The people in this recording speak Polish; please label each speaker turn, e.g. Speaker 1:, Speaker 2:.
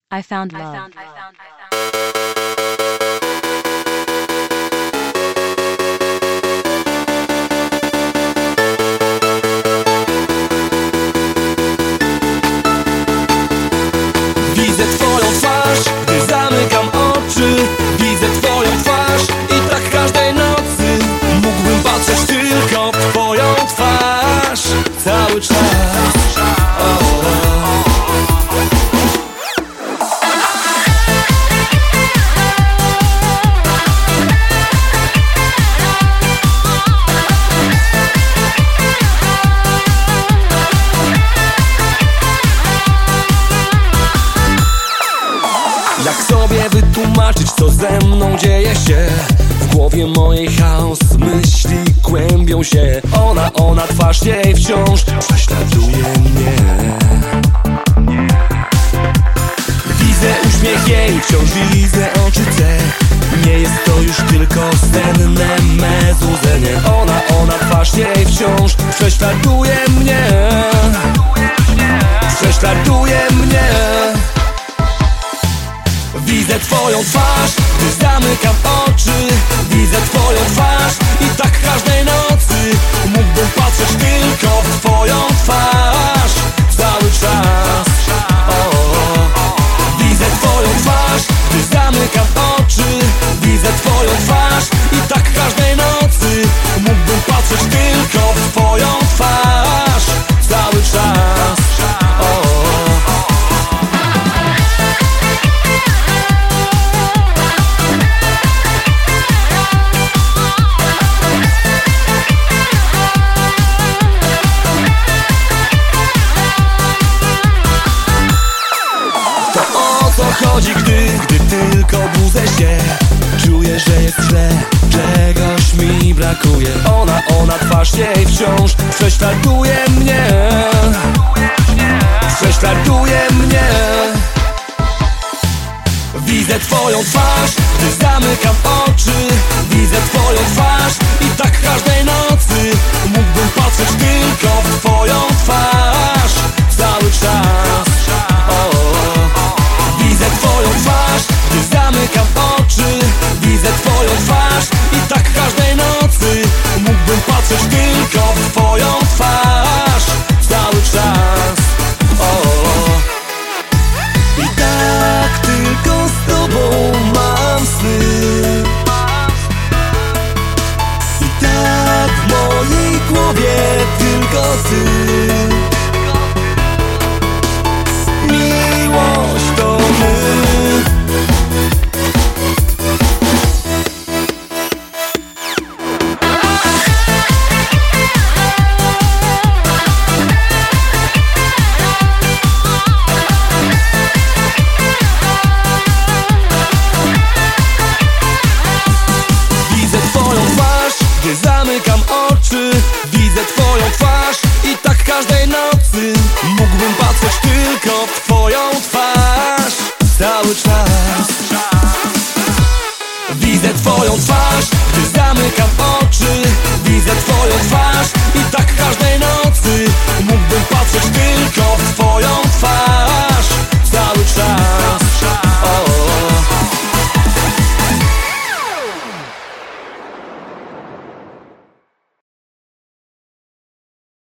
Speaker 1: I found love.
Speaker 2: Widzę twoją twarz, gdy zamykam oczy. Widzę twoją twarz i tak każdej nocy mógłbym patrzeć tylko w twoją twarz cały czas. Jak sobie wytłumaczyć, co ze mną dzieje się? W głowie mojej chaos, myśli kłębią się. Ona, twarz jej wciąż prześladuje mnie. Widzę uśmiech jej, wciąż widzę oczy te. Nie jest to już tylko senne me złudzenie. Ona, twarz jej wciąż prześladuje mnie. Prześladuje mnie. Widzę twoją twarz, gdy zamykam oczy. Widzę twoją twarz i tak każdej nocy mógłbym patrzeć tylko w twoją twarz cały czas. Widzę twoją twarz, gdy zamykam oczy. Widzę twoją twarz i tak każdej nocy mógłbym patrzeć tylko w twoją twarz cały czas. Chodzi, gdy tylko budzę się. Czuję, że jest źle, czegoś mi brakuje. Ona, twarz jej wciąż prześladuje mnie. Prześladuje mnie. Widzę twoją twarz, gdy zamykam oczy. Widzę twoją twarz i tak każdej nocy mógłbym patrzeć tylko w twoją twarz cały czas. Widzę twoją twarz, gdy zamykam oczy. Widzę twoją twarz i tak każdej nocy mógłbym patrzeć tylko w twoją twarz cały czas. I tak tylko z tobą mam sny. I tak w mojej głowie tylko ty.